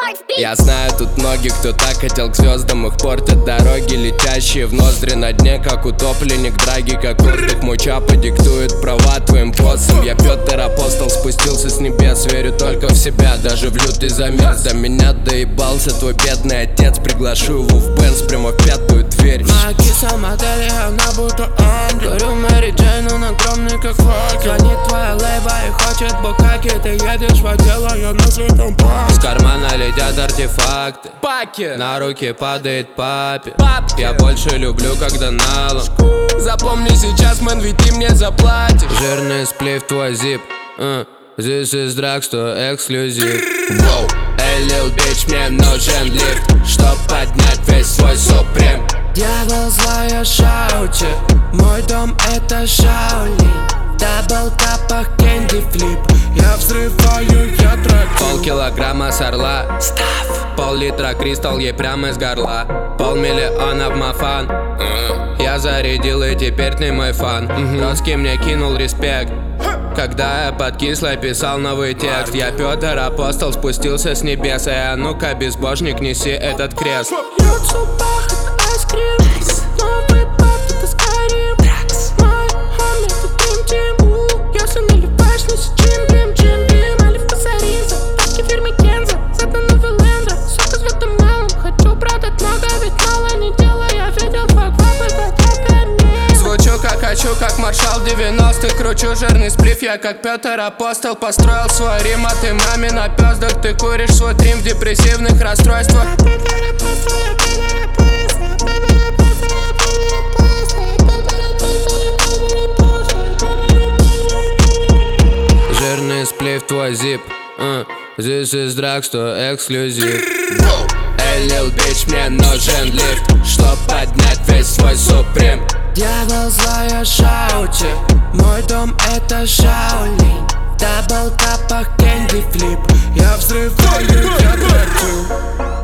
Я знаю тут многих, кто так хотел к звездам. Их портят дороги, летящие в ноздри на дне, как утопленник. Драги, как воздух, моча подиктует права твоим боссам. Я Петр Апостол, спустился с небес. Верю только в себя, даже в лютый замес. До меня доебался твой бедный отец. Приглашу его в Бенц прямо в пятую дверь. Моя киса модели, она будто он. Говорю Мэри Джейн, он огромный как фак. Звонит твоя лейба и хочет букаки. Ты едешь в отдел, а я на светом пак. Из кармана летят артефакты, Паки. на руки падает папе. Я больше люблю, когда налом. Запомни сейчас, мэн, ведь ты мне заплатишь. Жирный сплив твой зип. This is drugstore эксклюзив. Эй, lil bitch, мне нужен лифт, чтоб поднять весь свой суприм. Дьявол злая шаути, мой дом это Шаолинь. Дабл капах кэнди флип, я взрываю, я трачу. Полкилограмма с орла, пол-литра кристалл ей прямо из горла. 500 000 в мафан. Я зарядил и теперь ты мой фан. Роцкий мне кинул респект, когда я под кислой писал новый текст. Я Петр Апостол, спустился с небес. А ну-ка, безбожник, неси этот крест. Льется пахнет айскрим, новый пап, это Скайрим. Мой хом, это Dream Team. Если наливаешь, неси джим бим. Оливка сариза, тачки фирмы Кенза. Зато новый ленда, сока с ветом малым. Хочу продать много, ведь мало не делаю. Я видел твой пап, это так. Звучу как хочу, как маршал 90-х. Кручу жирный сплив, я как Петр Апостол. Построил свой Рим, а ты маме на пёздах. Ты куришь свой трим в депрессивных расстройствах. Жирный сплив твой зип. This is drugstore эксклюзив. Эй, lil bitch, мне нужен лифт, чтоб поднять весь свой суприм. Дьявол злая шаути, мой дом это Шаолинь. Дабл капах кэнди флип, я взрываю, я трачу.